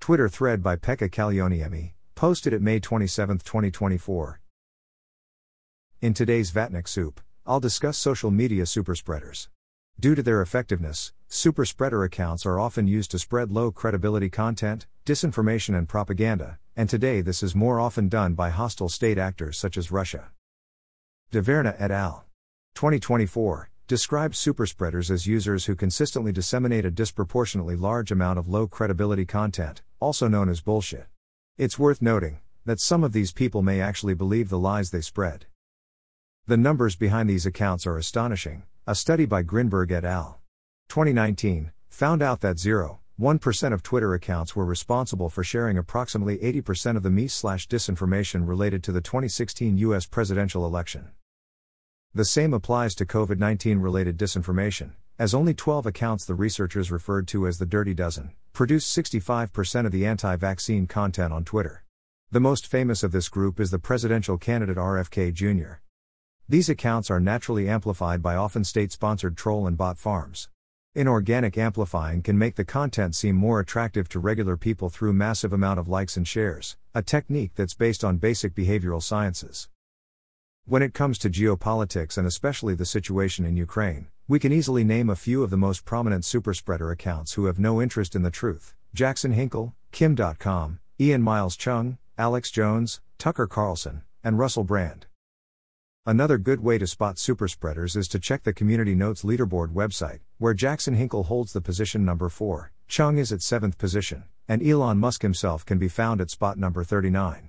Twitter thread by Pekka Kallioniemi, posted at May 27, 2024. In today's Vatnik Soup, I'll discuss social media superspreaders. Due to their effectiveness, superspreader accounts are often used to spread low credibility content, disinformation and propaganda, and today this is more often done by hostile state actors such as Russia. Deverna et al. 2024 describes superspreaders as users who consistently disseminate a disproportionately large amount of low credibility content, also known as bullshit. It's worth noting that some of these people may actually believe the lies they spread. The numbers behind these accounts are astonishing. A study by Grinberg et al. 2019 found out that 0.1% of Twitter accounts were responsible for sharing approximately 80% of the mis/disinformation related to the 2016 US presidential election. The same applies to COVID-19 related disinformation, as only 12 accounts the researchers referred to as the Dirty Dozen produced 65% of the anti-vaccine content on Twitter. The most famous of this group is the presidential candidate RFK Jr. These accounts are naturally amplified by often state-sponsored troll and bot farms. Inorganic amplifying can make the content seem more attractive to regular people through massive amount of likes and shares, a technique that's based on basic behavioral sciences. When it comes to geopolitics and especially the situation in Ukraine, we can easily name a few of the most prominent superspreader accounts who have no interest in the truth: Jackson Hinkle, Kim.com, Ian Miles Chung, Alex Jones, Tucker Carlson, and Russell Brand. Another good way to spot superspreaders is to check the Community Notes Leaderboard website, where Jackson Hinkle holds the position number 4, Chung is at 7th position, and Elon Musk himself can be found at spot number 39.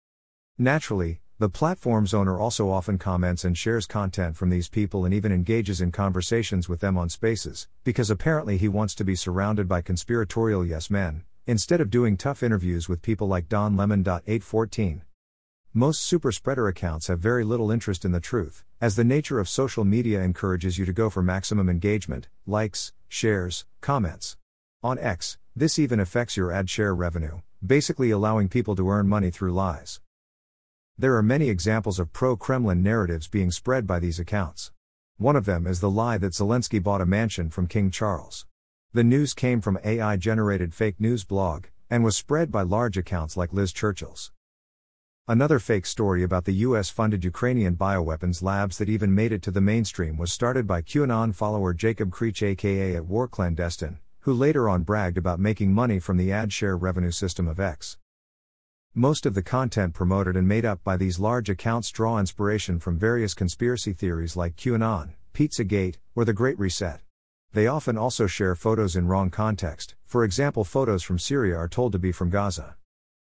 Naturally, the platform's owner also often comments and shares content from these people and even engages in conversations with them on Spaces, because apparently he wants to be surrounded by conspiratorial yes men, instead of doing tough interviews with people like Don Lemon. 814. Most superspreader accounts have very little interest in the truth, as the nature of social media encourages you to go for maximum engagement, likes, shares, comments. On X, this even affects your ad share revenue, basically allowing people to earn money through lies. There are many examples of pro-Kremlin narratives being spread by these accounts. One of them is the lie that Zelensky bought a mansion from King Charles. The news came from AI-generated fake news blog, and was spread by large accounts like Liz Churchill's. Another fake story about the US-funded Ukrainian bioweapons labs that even made it to the mainstream was started by QAnon follower Jacob Creech aka at War Clandestine, who later on bragged about making money from the ad share revenue system of X. Most of the content promoted and made up by these large accounts draw inspiration from various conspiracy theories like QAnon, Pizzagate, or the Great Reset. They often also share photos in wrong context, for example photos from Syria are told to be from Gaza.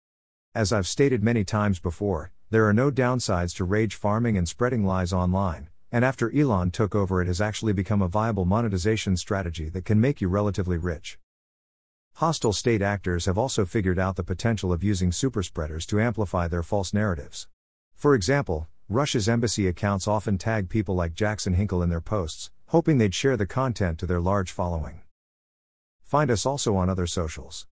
As I've stated many times before, there are no downsides to rage farming and spreading lies online, and after Elon took over it has actually become a viable monetization strategy that can make you relatively rich. Hostile state actors have also figured out the potential of using superspreaders to amplify their false narratives. For example, Russia's embassy accounts often tag people like Jackson Hinkle in their posts, hoping they'd share the content to their large following. Find us also on other socials.